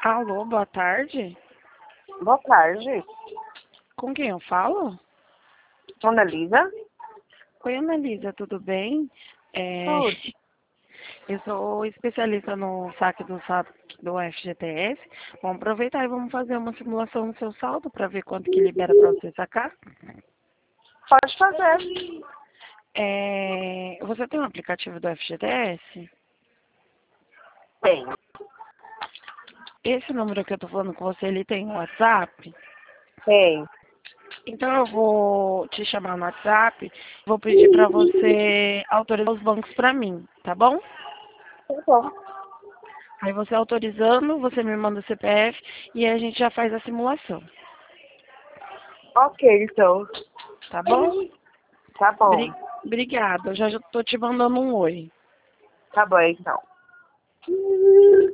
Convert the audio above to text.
Alô, boa tarde. Boa tarde. Com quem eu falo? Dona Lisa? Oi, Analisa, tudo bem? Tudo. Eu sou especialista no saque do FGTS. Vamos aproveitar e vamos fazer uma simulação do seu saldo para ver quanto que libera para você sacar. Pode fazer. Você tem um aplicativo do FGTS? Tem. Esse número que eu tô falando com você, ele tem um WhatsApp? Tem. Então eu vou te chamar no WhatsApp, vou pedir para você autorizar os bancos para mim, tá bom? Tá bom. Aí você autorizando, você me manda o CPF e aí a gente já faz a simulação, Ok, então. tá bom? Tá bom. Obrigada, eu já tô te mandando um oi. Tá bom, então.